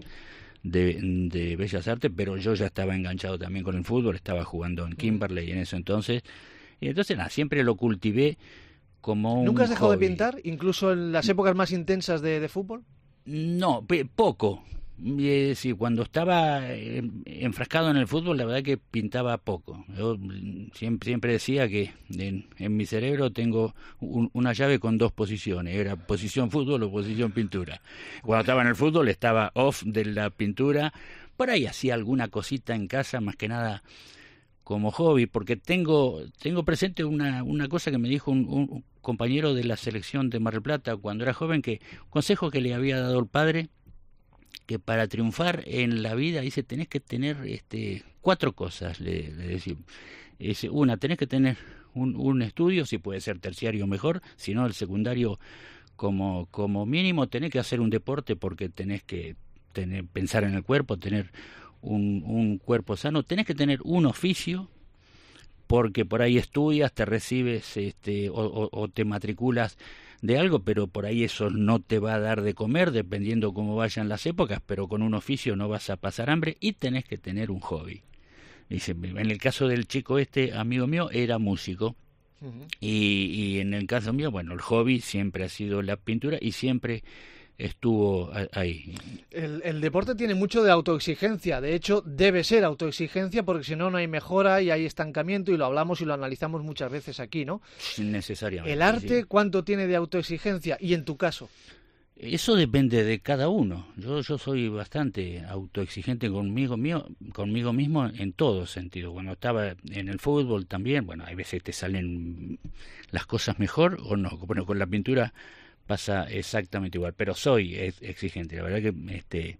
de Bellas Artes, pero yo ya estaba enganchado también con el fútbol, estaba jugando en Kimberley en eso entonces. Y entonces siempre lo cultivé como un ¿Nunca has dejado hobby. de pintar, incluso en las épocas más intensas de fútbol? No, poco. Sí, cuando estaba enfrascado en el fútbol, la verdad que pintaba poco. Yo siempre decía que en mi cerebro tengo una llave con 2 posiciones. Era posición fútbol o posición pintura. Cuando estaba en el fútbol estaba off de la pintura. Por ahí hacía alguna cosita en casa, más que nada como hobby, porque tengo presente una cosa que me dijo un compañero de la selección de Mar del Plata cuando era joven, que consejo que le había dado el padre, que para triunfar en la vida, dice, tenés que tener 4 cosas, le decía. Una, tenés que tener un estudio, si puede ser terciario mejor, si no el secundario como mínimo. Tenés que hacer un deporte porque tenés que pensar en el cuerpo, tener un cuerpo sano. Tenés que tener un oficio, porque por ahí estudias, te recibes o te matriculas de algo, pero por ahí eso no te va a dar de comer, dependiendo cómo vayan las épocas, pero con un oficio no vas a pasar hambre, y tenés que tener un hobby. Dice, en el caso del chico amigo mío, era músico. Y en el caso mío, bueno, el hobby siempre ha sido la pintura, y siempre estuvo ahí. El deporte tiene mucho de autoexigencia, de hecho debe ser autoexigencia porque si no, no hay mejora y hay estancamiento, y lo hablamos y lo analizamos muchas veces aquí, ¿no? Necesariamente. ¿El arte sí. cuánto tiene de autoexigencia? Y en tu caso. Eso depende de cada uno. Yo soy bastante autoexigente conmigo mismo en todo sentido. Cuando estaba en el fútbol también, bueno, hay veces te salen las cosas mejor o no. Bueno, con la pintura pasa exactamente igual, pero soy exigente. La verdad que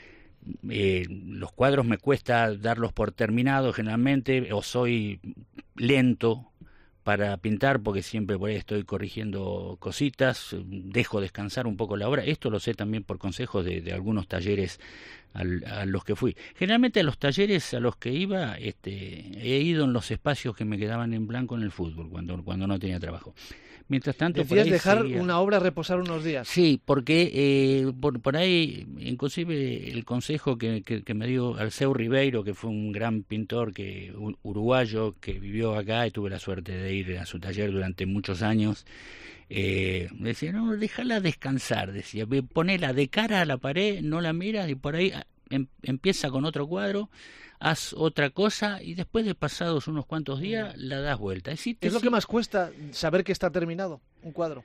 los cuadros me cuesta darlos por terminados generalmente, o soy lento para pintar porque siempre por ahí estoy corrigiendo cositas, dejo descansar un poco la obra. Esto lo sé también por consejos de algunos talleres a los que fui. Generalmente a los talleres a los que iba he ido en los espacios que me quedaban en blanco en el fútbol cuando no tenía trabajo. Mientras tanto, decías dejar una obra reposar unos días. Sí, porque por ahí, inclusive el consejo que me dio Alceu Ribeiro, que fue un gran pintor uruguayo que vivió acá, y tuve la suerte de ir a su taller durante muchos años, decía, no, déjala descansar, decía, ponela de cara a la pared, no la miras, y por ahí empieza con otro cuadro, haz otra cosa y después de pasados unos cuantos días la das vuelta. ¿Es lo que más cuesta, saber que está terminado un cuadro?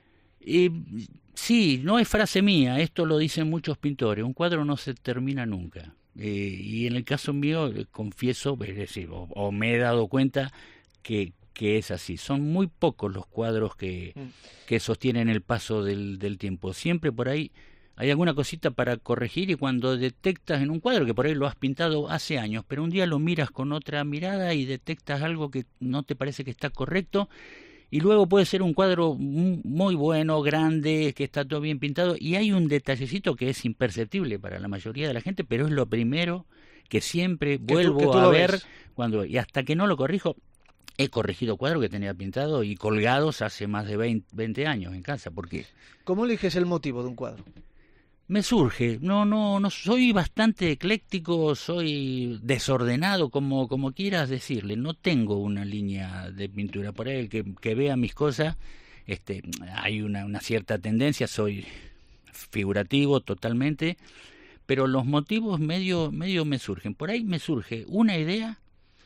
Sí, no es frase mía, esto lo dicen muchos pintores, un cuadro no se termina nunca. Y en el caso mío, confieso, es decir, o me he dado cuenta que es así. Son muy pocos los cuadros que sostienen el paso del tiempo. Siempre por ahí hay alguna cosita para corregir, y cuando detectas en un cuadro que por ahí lo has pintado hace años, pero un día lo miras con otra mirada y detectas algo que no te parece que está correcto, y luego puede ser un cuadro muy bueno, grande, que está todo bien pintado, y hay un detallecito que es imperceptible para la mayoría de la gente, pero es lo primero que siempre vuelvo a ver y hasta que no lo corrijo. He corregido cuadros que tenía pintado y colgados hace más de 20 años en casa. ¿Por qué? ¿Cómo eliges el motivo de un cuadro? Me surge, no soy bastante ecléctico, soy desordenado, como quieras decirle, no tengo una línea de pintura. Por ahí que vea mis cosas, hay una cierta tendencia, soy figurativo totalmente, pero los motivos medio me surgen. Por ahí me surge una idea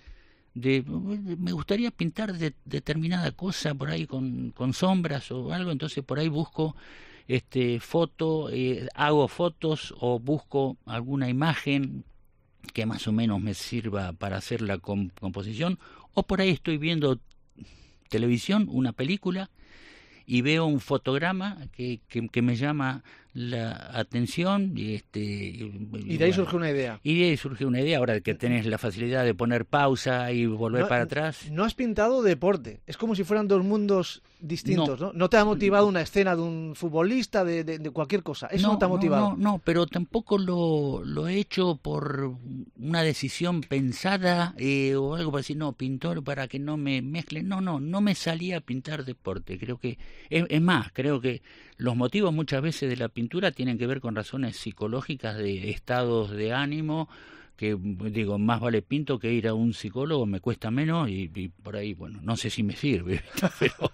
me gustaría pintar determinada cosa por ahí con sombras o algo, entonces por ahí busco hago fotos o busco alguna imagen que más o menos me sirva para hacer la composición, o por ahí estoy viendo televisión, una película, y veo un fotograma que me llama la atención y de ahí surge una idea. Y de ahí surge una idea, ahora que tenés la facilidad de poner pausa y volver para atrás. No has pintado deporte, es como si fueran dos mundos distintos, ¿no? ¿No te ha motivado una escena de un futbolista, de cualquier cosa? ¿Eso no te ha motivado? No, pero tampoco lo he hecho por una decisión pensada o algo para decir, no, pintor para que no me mezclen. No me salía a pintar deporte. Creo que, es más, creo que los motivos muchas veces de la pintura tienen que ver con razones psicológicas, de estados de ánimo, que digo, más vale pinto que ir a un psicólogo, me cuesta menos y por ahí, bueno, no sé si me sirve, pero...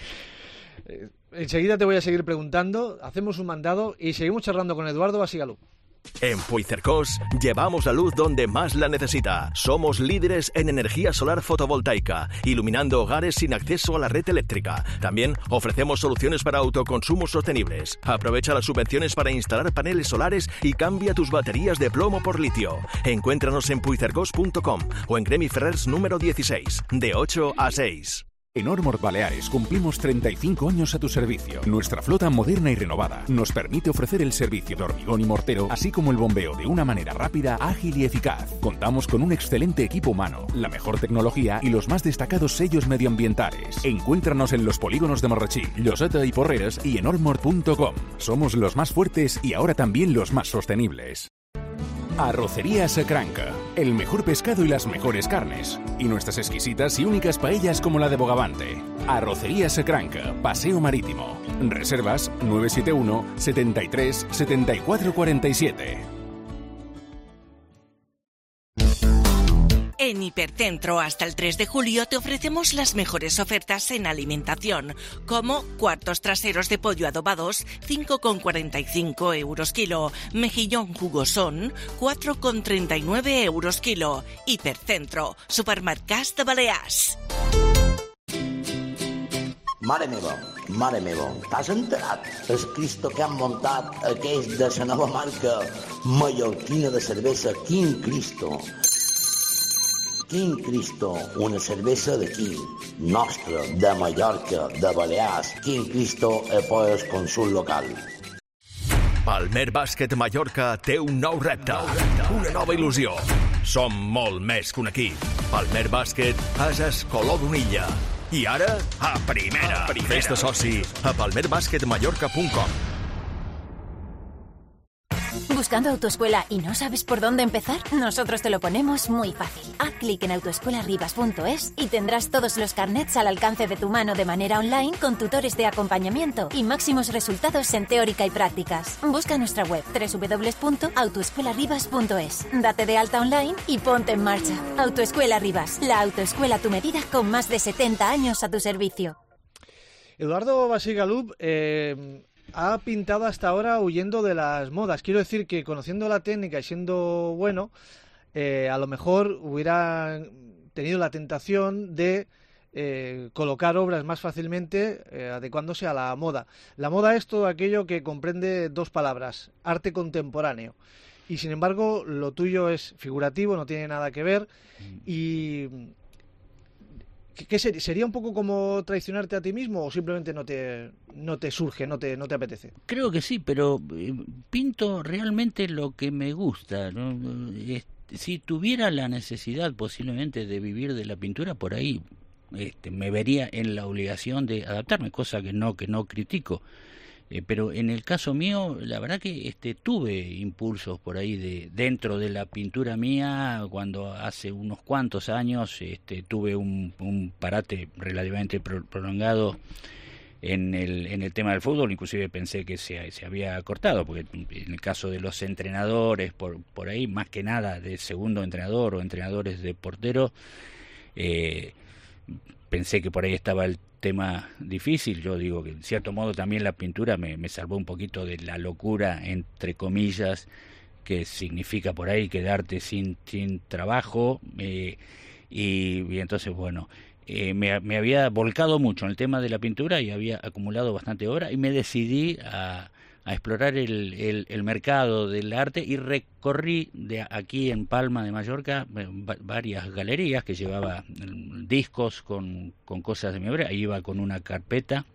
Enseguida te voy a seguir preguntando, hacemos un mandado y seguimos charlando con Eduardo Basigalú. En Puigcercós llevamos la luz donde más la necesita. Somos líderes en energía solar fotovoltaica, iluminando hogares sin acceso a la red eléctrica. También ofrecemos soluciones para autoconsumos sostenibles. Aprovecha las subvenciones para instalar paneles solares y cambia tus baterías de plomo por litio. Encuéntranos en puigcercós.com o en Gremi Ferrers número 16, de 8 a 6. En Ormord Baleares cumplimos 35 años a tu servicio. Nuestra flota moderna y renovada nos permite ofrecer el servicio de hormigón y mortero, así como el bombeo de una manera rápida, ágil y eficaz. Contamos con un excelente equipo humano, la mejor tecnología y los más destacados sellos medioambientales. Encuéntranos en los polígonos de Marrachí, Lloseta y Porreres y en ormord.com. Somos los más fuertes y ahora también los más sostenibles. Arrocería Sacranca, el mejor pescado y las mejores carnes. Y nuestras exquisitas y únicas paellas como la de Bogavante. Arrocería Sacranca, Paseo Marítimo. Reservas 971 73 74 47. En Hipercentro hasta el 3 de julio te ofrecemos las mejores ofertas en alimentación, como cuartos traseros de pollo adobados, 5,45 euros kilo, mejillón jugosón, 4,39 euros kilo. Hipercentro, supermercats de Balears. Mare meva, t'has enterat? El Cristo que han muntat aquells de la nova marca mallorquina de cervesa Quin Cristo. Quin Cristo, una cervesa d'aquí, nostra, de Mallorca, de Balears. Quin Cristo por el consul local. Palmer Bàsquet Mallorca té un nou repte, una nova il·lusió. Som molt més que un equip. Palmer Bàsquet és el color d'una illa. I ara, a primera. Fes-te soci a palmerbasquetmallorca.com. ¿Buscando autoescuela y no sabes por dónde empezar? Nosotros te lo ponemos muy fácil. Haz clic en autoescuelarribas.es y tendrás todos los carnets al alcance de tu mano de manera online con tutores de acompañamiento y máximos resultados en teórica y prácticas. Busca nuestra web www.autoescuelarribas.es. Date de alta online y ponte en marcha. Autoescuela Ribas, la autoescuela a tu medida con más de 70 años a tu servicio. Eduardo Basigalup ha pintado hasta ahora huyendo de las modas. Quiero decir que conociendo la técnica y siendo bueno, a lo mejor hubiera tenido la tentación de colocar obras más fácilmente adecuándose a la moda. La moda es todo aquello que comprende dos palabras, arte contemporáneo. Y sin embargo, lo tuyo es figurativo, no tiene nada que ver. Y ¿qué sería un poco como traicionarte a ti mismo o simplemente no te surge, no te apetece? Creo que sí, pero pinto realmente lo que me gusta, ¿no? Si tuviera la necesidad posiblemente de vivir de la pintura, por ahí me vería en la obligación de adaptarme, cosa que no critico. Pero en el caso mío, la verdad que tuve impulsos por ahí dentro de la pintura mía, cuando hace unos cuantos años tuve un parate relativamente prolongado en el tema del fútbol. Inclusive pensé que se había cortado, porque en el caso de los entrenadores, por ahí, más que nada de segundo entrenador o entrenadores de portero, pensé que por ahí estaba el tema difícil. Yo digo que en cierto modo también la pintura me salvó un poquito de la locura, entre comillas, que significa por ahí quedarte sin trabajo, y entonces bueno, me había volcado mucho en el tema de la pintura y había acumulado bastante obra y me decidí a explorar el mercado del arte y recorrí de aquí en Palma de Mallorca varias galerías que llevaba discos con cosas de mi obra. Ahí iba con una carpeta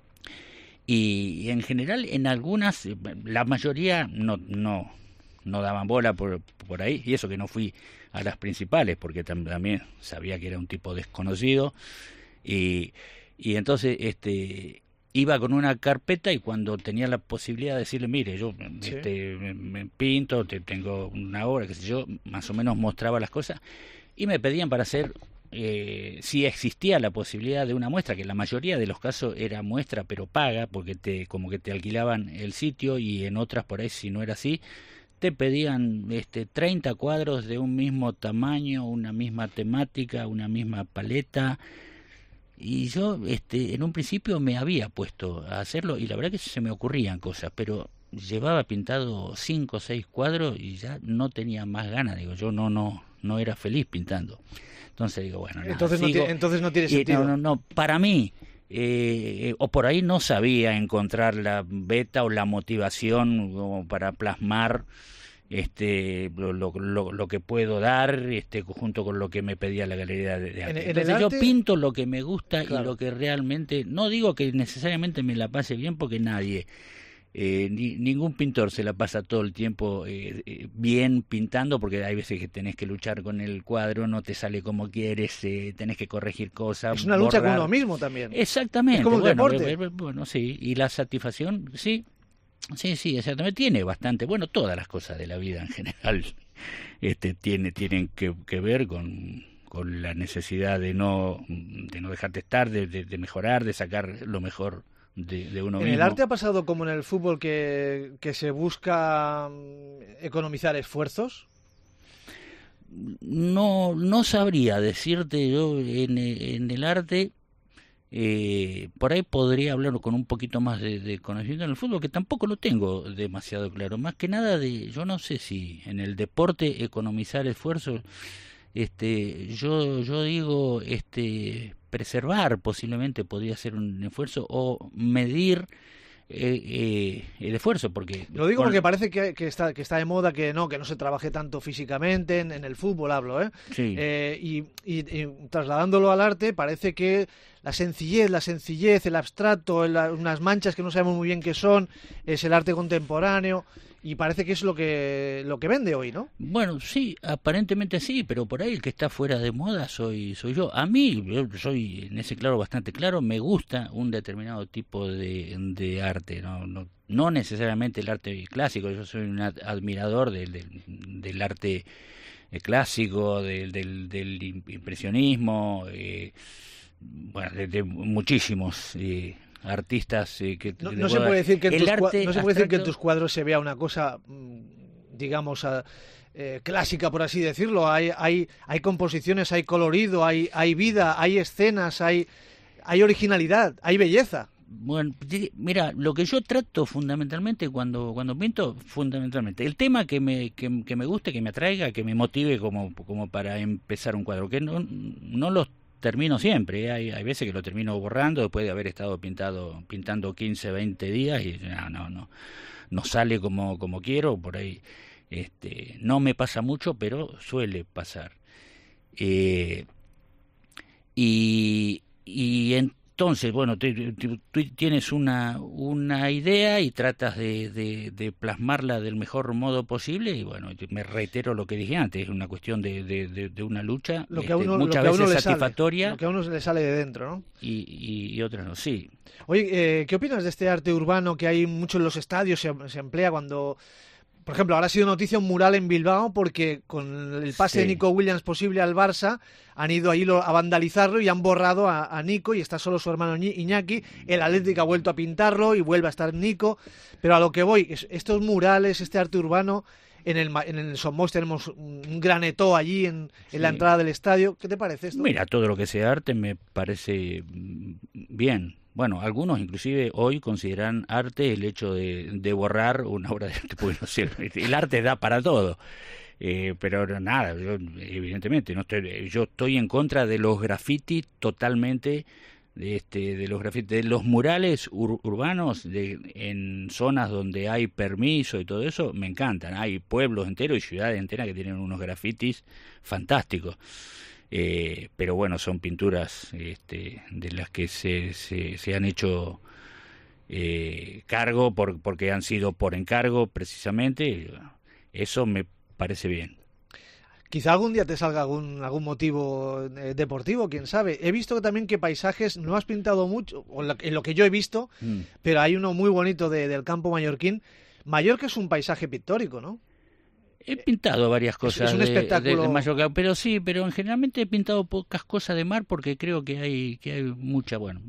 y en general en algunas, la mayoría no daban bola por ahí, y eso que no fui a las principales porque también sabía que era un tipo desconocido y entonces iba con una carpeta, y cuando tenía la posibilidad de decirle, mire, yo me pinto, tengo una obra, qué sé yo, más o menos mostraba las cosas, y me pedían para hacer, si existía la posibilidad de una muestra, que en la mayoría de los casos era muestra pero paga, porque como que te alquilaban el sitio, y en otras por ahí, si no era así, te pedían 30 cuadros de un mismo tamaño, una misma temática, una misma paleta. Y yo en un principio me había puesto a hacerlo, y la verdad que se me ocurrían cosas, pero llevaba pintado 5 o 6 cuadros y ya no tenía más ganas. Digo, yo no era feliz pintando. Entonces digo, bueno, nada, entonces no tiene sentido. No, para mí, o por ahí no sabía encontrar la beta o la motivación como para plasmar lo que puedo dar junto con lo que me pedía la galería de arte. Entonces yo pinto lo que me gusta, claro, y lo que realmente, no digo que necesariamente me la pase bien, porque nadie, ningún pintor se la pasa todo el tiempo bien pintando, porque hay veces que tenés que luchar con el cuadro, no te sale como quieres, tenés que corregir cosas. Es una lucha con uno mismo también. Exactamente. Es como un deporte. Bueno, sí, y la satisfacción, sí, exactamente, tiene bastante, bueno, todas las cosas de la vida en general tienen que ver con la necesidad de no dejarte estar, de mejorar, de sacar lo mejor de uno mismo. ¿En el arte ha pasado como en el fútbol que se busca economizar esfuerzos? no sabría decirte yo en el arte. Por ahí podría hablar con un poquito más de conocimiento en el fútbol, que tampoco lo tengo demasiado claro. Más que nada yo no sé si en el deporte economizar esfuerzos, yo digo, preservar posiblemente podría ser un esfuerzo, o medir el esfuerzo, porque lo digo porque parece que está de moda que no se trabaje tanto físicamente en el fútbol, hablo, sí. Y trasladándolo al arte, parece que la sencillez, el abstracto, unas manchas que no sabemos muy bien qué son, es el arte contemporáneo, y parece que es lo que vende hoy, ¿no? Bueno, sí, aparentemente sí, pero por ahí el que está fuera de moda soy yo. A mí, yo soy en ese claro bastante claro, me gusta un determinado tipo de arte, no necesariamente el arte clásico. Yo soy un admirador del arte clásico, del impresionismo, bueno, de muchísimos artistas que no se puede decir que en tus cuadros se vea una cosa, digamos, clásica, por así decirlo. Hay composiciones, hay colorido, hay vida, hay escenas, hay originalidad, hay belleza. Bueno, mira, lo que yo trato fundamentalmente cuando pinto, el tema que me guste, que me atraiga, que me motive como para empezar un cuadro, que no los termino siempre, hay veces que lo termino borrando después de haber estado pintando 15, 20 días y no sale como quiero, por ahí no me pasa mucho, pero suele pasar. Y entonces, bueno, tú tienes una idea y tratas de plasmarla del mejor modo posible, y bueno, me reitero lo que dije antes, es una cuestión de una lucha, muchas veces satisfactoria. Lo que a uno le sale de dentro, ¿no? Y otras no, sí. Oye, ¿qué opinas de este arte urbano que hay mucho en los estadios, se emplea cuando... Por ejemplo, ahora ha sido noticia un mural en Bilbao porque con el pase de Nico Williams posible al Barça han ido ahí a vandalizarlo y han borrado a Nico, y está solo su hermano Iñaki. El Atlético ha vuelto a pintarlo y vuelve a estar Nico. Pero a lo que voy, estos murales, este arte urbano, en el Somos tenemos un granetó allí en la entrada del estadio. ¿Qué te parece esto? Mira, todo lo que sea arte me parece bien. Bueno, algunos inclusive hoy consideran arte el hecho de borrar una obra de arte, porque no sé, el arte da para todo. Pero nada, yo, evidentemente yo estoy en contra de los grafitis totalmente, de los murales urbanos en zonas donde hay permiso y todo eso, me encantan. Hay pueblos enteros y ciudades enteras que tienen unos grafitis fantásticos. Pero bueno, son pinturas de las que se han hecho cargo porque han sido por encargo precisamente. Eso me parece bien. Quizá algún día te salga algún motivo deportivo, quién sabe. He visto también que paisajes no has pintado mucho, en lo que yo he visto, pero hay uno muy bonito del campo mallorquín. Mallorca es un paisaje pictórico, ¿no? He pintado varias cosas es un espectáculo... de Mallorca, pero generalmente he pintado pocas cosas de mar porque creo que hay mucha, bueno,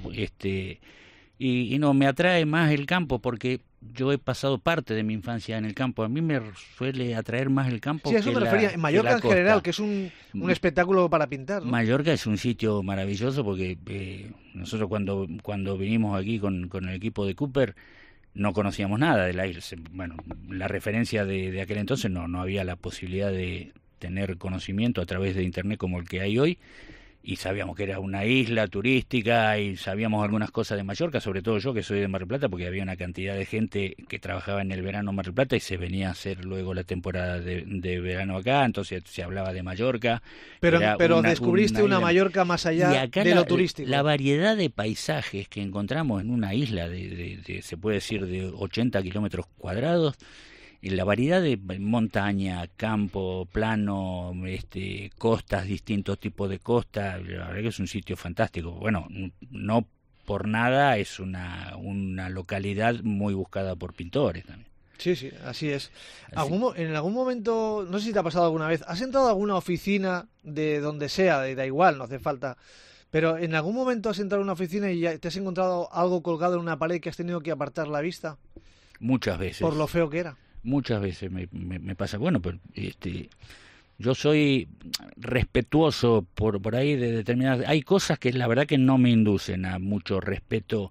y no, me atrae más el campo porque yo he pasado parte de mi infancia en el campo. A mí me suele atraer más el campo. Sí, eso me refería. En Mallorca en general, que es un espectáculo para pintar, ¿no? Mallorca es un sitio maravilloso porque nosotros cuando vinimos aquí con el equipo de Cooper no conocíamos nada de la isla. Bueno, la referencia de aquel entonces no había la posibilidad de tener conocimiento a través de internet como el que hay hoy, y sabíamos que era una isla turística y sabíamos algunas cosas de Mallorca, sobre todo yo que soy de Mar del Plata, porque había una cantidad de gente que trabajaba en el verano en Mar del Plata y se venía a hacer luego la temporada de verano acá, entonces se hablaba de Mallorca. Pero descubriste una Mallorca más allá de lo turístico. La variedad de paisajes que encontramos en una isla de se puede decir de 80 kilómetros cuadrados, y la variedad de montaña, campo, plano, costas, distintos tipos de costas, la verdad que es un sitio fantástico. Bueno, no por nada es una localidad muy buscada por pintores también. Sí, así es. En algún momento, no sé si te ha pasado alguna vez, ¿has entrado a alguna oficina de donde sea, da igual, no hace falta, pero en algún momento has entrado a una oficina y ya te has encontrado algo colgado en una pared que has tenido que apartar la vista? Muchas veces. Por lo feo que era. Muchas veces me pasa, bueno, pero yo soy respetuoso por ahí de determinadas... Hay cosas que la verdad que no me inducen a mucho respeto.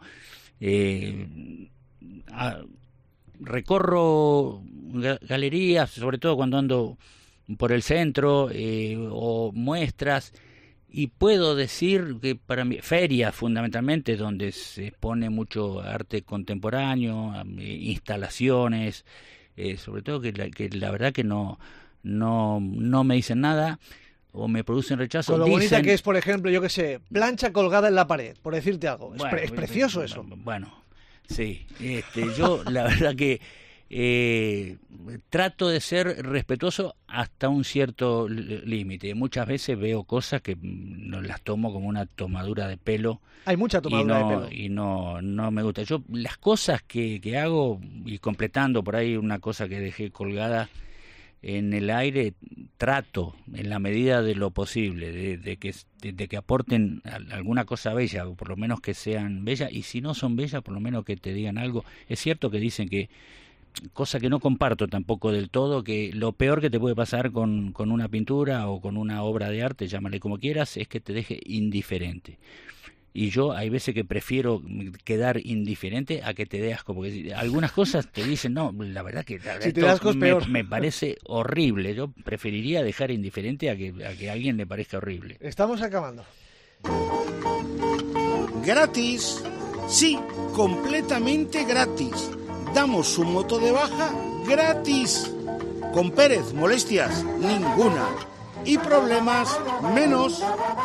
Recorro galerías, sobre todo cuando ando por el centro, o muestras, y puedo decir que para mí, ferias fundamentalmente, donde se expone mucho arte contemporáneo, instalaciones, sobre todo que la verdad que no me dicen nada o me producen rechazo. Con lo bonita que es, por ejemplo, yo que sé, plancha colgada en la pared, por decirte algo. Bueno, es precioso eso. Bueno, sí. Yo la verdad que trato de ser respetuoso hasta un cierto límite. Muchas veces veo cosas que no las tomo como una tomadura de pelo. Hay mucha tomadura de pelo. Y no me gusta. Yo las cosas que hago, y completando por ahí una cosa que dejé colgada en el aire, trato en la medida de lo posible de que aporten alguna cosa bella, o por lo menos que sean bellas, y si no son bellas, por lo menos que te digan algo. Es cierto que dicen que, cosa que no comparto tampoco del todo, que lo peor que te puede pasar con una pintura o con una obra de arte, llámale como quieras, es que te deje indiferente. Y yo hay veces que prefiero quedar indiferente a que te dé asco, porque algunas cosas te dicen, no, la verdad que si te das asco es peor. Me parece horrible. Yo preferiría dejar indiferente a que a alguien le parezca horrible. Estamos acabando. Gratis, sí, completamente gratis. Damos su moto de baja gratis. Con Pérez, molestias ninguna. Y problemas menos.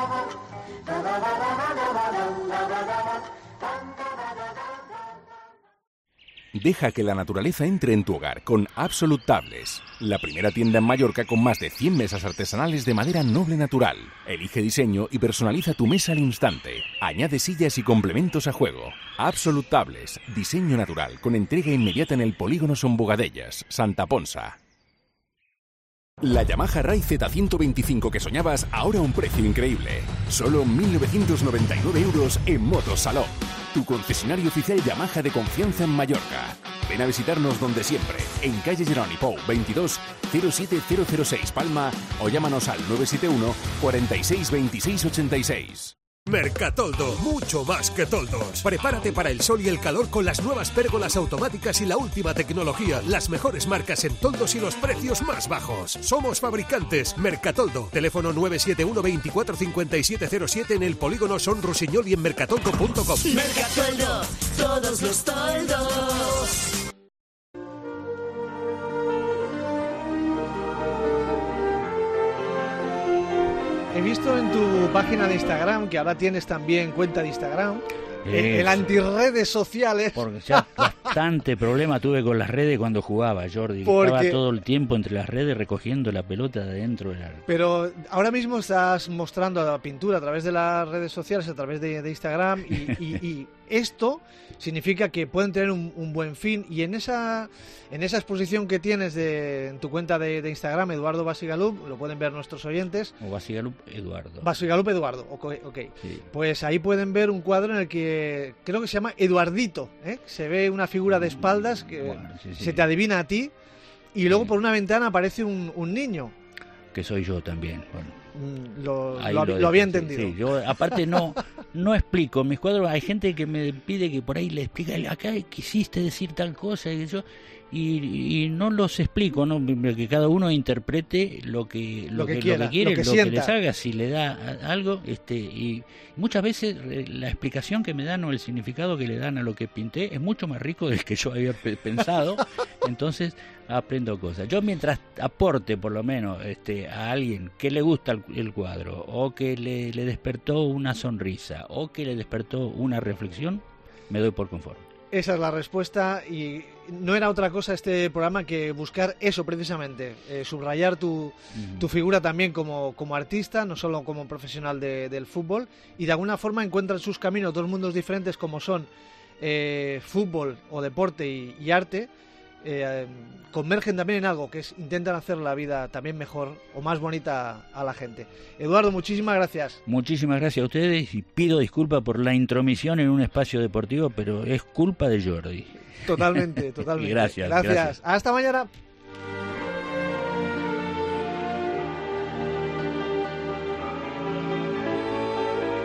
Deja que la naturaleza entre en tu hogar con Absolute Tables, la primera tienda en Mallorca con más de 100 mesas artesanales de madera noble natural. Elige diseño y personaliza tu mesa al instante. Añade sillas y complementos a juego. Absolute Tables, diseño natural con entrega inmediata en el polígono Son Bogadellas, Santa Ponsa. La Yamaha Rai Z125 que soñabas, ahora a un precio increíble. Solo 1.999 euros en Motosalón. Tu concesionario oficial Yamaha de confianza en Mallorca. Ven a visitarnos donde siempre, en calle Jeroni Pou 22 07006 Palma, o llámanos al 971 46 26 86. Mercatoldo, mucho más que toldos. Prepárate para el sol y el calor con las nuevas pérgolas automáticas y la última tecnología, las mejores marcas en toldos y los precios más bajos. Somos fabricantes Mercatoldo. Teléfono 971 24 5707 en el polígono Son Rusiñol y en mercatoldo.com. Mercatoldo, todos los toldos. He visto en tu página de Instagram, que ahora tienes también cuenta de Instagram, el antirredes sociales. Porque ya bastante problema tuve con las redes cuando jugaba, Jordi. Estaba todo el tiempo entre las redes recogiendo la pelota de dentro del área. Pero ahora mismo estás mostrando la pintura a través de las redes sociales, a través de Instagram, y esto significa que pueden tener un buen fin. Y en esa exposición que tienes en tu cuenta de Instagram, Eduardo Basigalup, lo pueden ver nuestros oyentes. O Basigalup Eduardo. Basigalup Eduardo, ok. Sí. Pues ahí pueden ver un cuadro en el que creo que se llama Eduardito, ¿eh? Se ve una figura de espaldas que se te adivina a ti, y luego por una ventana aparece un niño. Que soy yo también, bueno. Lo había entendido. Sí, yo aparte no explico mis cuadros. Hay gente que me pide que por ahí le explique, acá quisiste decir tal cosa, y no los explico, ¿no? Que cada uno interprete lo que quiere, lo que le salga, si le da algo, y muchas veces la explicación que me dan o el significado que le dan a lo que pinté es mucho más rico del que yo había pensado. Entonces aprendo cosas. Yo, mientras aporte por lo menos a alguien que le gusta el cuadro, o que le despertó una sonrisa, o que le despertó una reflexión, me doy por conforme. Esa es la respuesta, y no era otra cosa este programa que buscar eso precisamente, subrayar tu figura también como artista, no solo como profesional del fútbol, y de alguna forma encuentran sus caminos dos mundos diferentes como son fútbol o deporte y arte. Convergen también en algo que intentan hacer la vida también mejor o más bonita a la gente. Eduardo, muchísimas gracias. Muchísimas gracias a ustedes, y pido disculpas por la intromisión en un espacio deportivo, pero es culpa de Jordi. Totalmente. Gracias. Hasta mañana.